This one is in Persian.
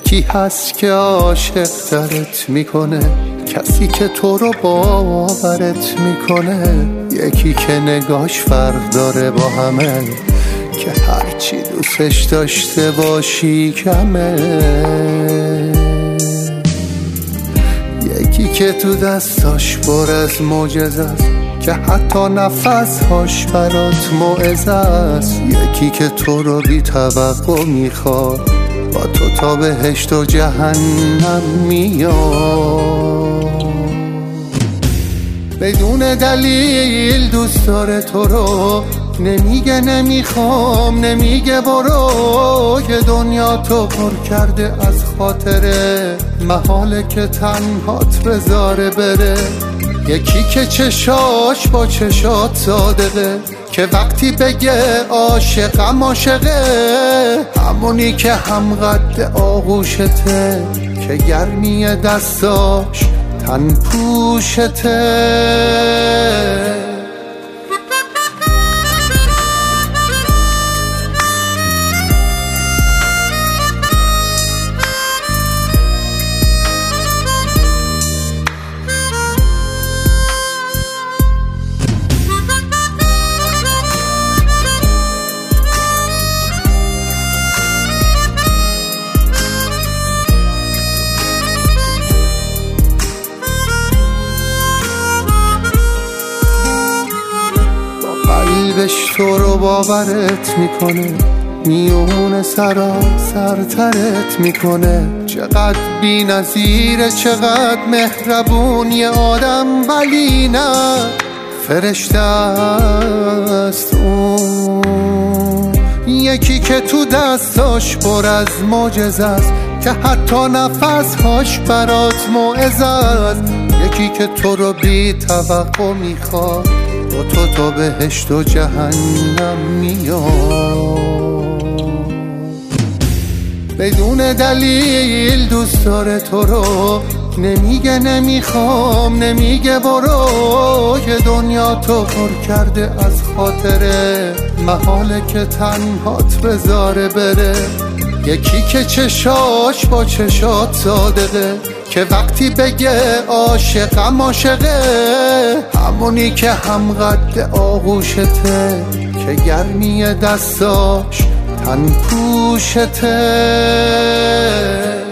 یکی هست که عاشق ترت میکنه، کسی که تو رو باورت میکنه، یکی که نگاش فرق داره با همه، که هرچی دوستش داشته باشی کمه، یکی که تو دستاش پر از معجزه است، که حتی نفسهاش برات موعظه است، یکی که تو رو بی توقع میخواد، با تو تا بهشت و جهنم میاد، بدون دلیل دوست داره تو رو، نمیگه نمیخوام، نمیگه برو، که دنیا تو پر کرده از خاطره، محاله که تنهات بذاره بره، یکی که چشاش با چشات صادقه، که وقتی بگه عاشقم عاشقه، همونی که هم قد آغوشته، که گرمی دستاش تن پوشته. قلبش تو رو باورت میکنه، میون سرترت میکنه، چقدر بی نظیره، چقدر مهربون یه آدم، ولی نه فرشته است اون، یکی که تو دستاش پر از معجزه است، که حتی نفسهاش برات موعظه است، یکی که تو رو بی توقع میخواد، با تو تا بهشت و جهنم میاد، بدون دلیل دوست داره تو رو، نمیگه نمیخوام، نمیگه برو، که دنیا تو پر کرده از خاطره، محاله که تنهات بذاره بره، یکی که چشاش با چشات صادقه، که وقتی بگه عاشقم عاشقه، همونی که هم قد آغوشته، که گرمی دستاش تن پوشته.